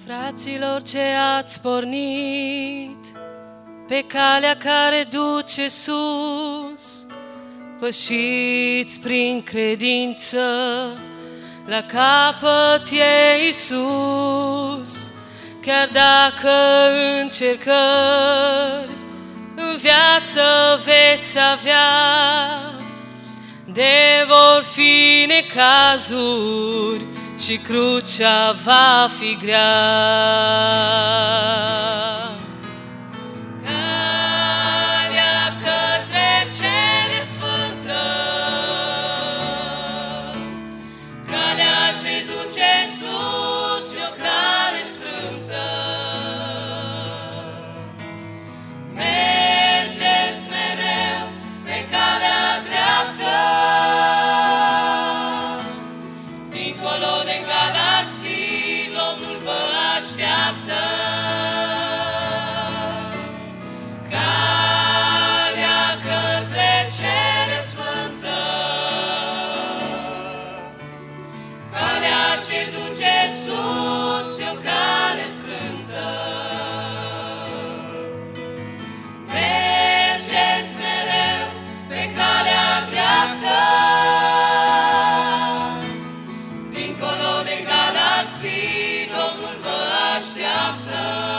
Fraților, ce ați pornit pe calea care duce sus, pășiți prin credință, la capăt e Iisus. Chiar dacă încercări în viață veți avea, de vor fi necazuri și crucea va fi grea. Calea către cere sfântă, calea ce duce sus, e o cale strâmtă. Mergeți mereu pe calea dreaptă, dincolo de galaxii Domnul vă așteaptă. Calea către cere sfântă, calea ce duce sus, e o cale strâmtă. Mergeți mereu pe calea dreaptă, dincolo de galaxii Domnul vă așteaptă.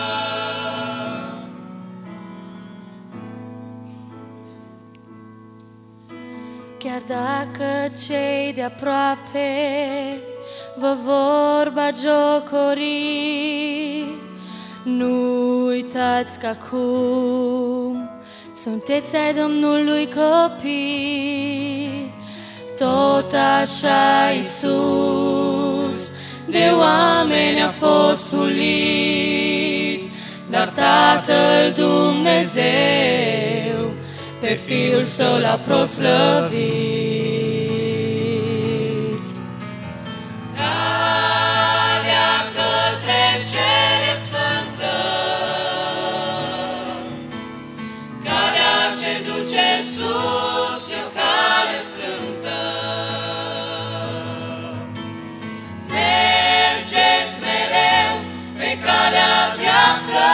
Chiar dacă cei de aproape vă vor bagiocori, nu uitați că acum sunteți ai Domnului copii. Tot așa Iisus de oameni a fost sulit, dar Tatăl Dumnezeu pe Fiul Său l-a proslăvit. Calea către cere sfântă, calea ce duce sus, e o cale strâmtă. Mergeți mereu pe calea dreaptă,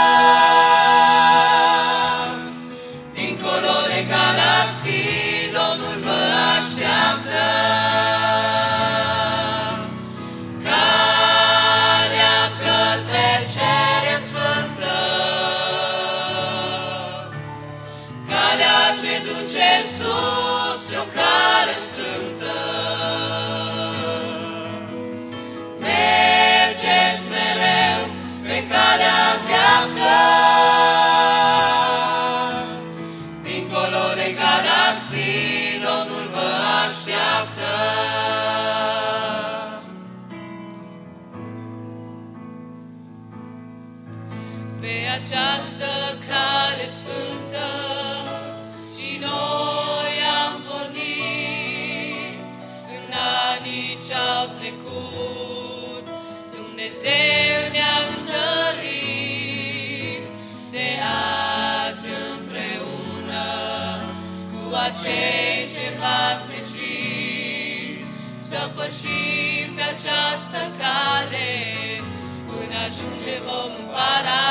dincolo de galaxii Domnul vă așteaptă. Calea către cere sfântă, calea ce duce sus, e o cale strâmtă. Mergeți mereu pe calea dreaptă, dincolo de galaxii Domnul vă așteaptă. Pe această cale sfântă și noi am pornit. În anii ce-au trecut, Dumnezeu ne-a întărit. De azi împreună cu acei ce v-ați decis, să pășim pe această cale, până ajunge vom în paradis.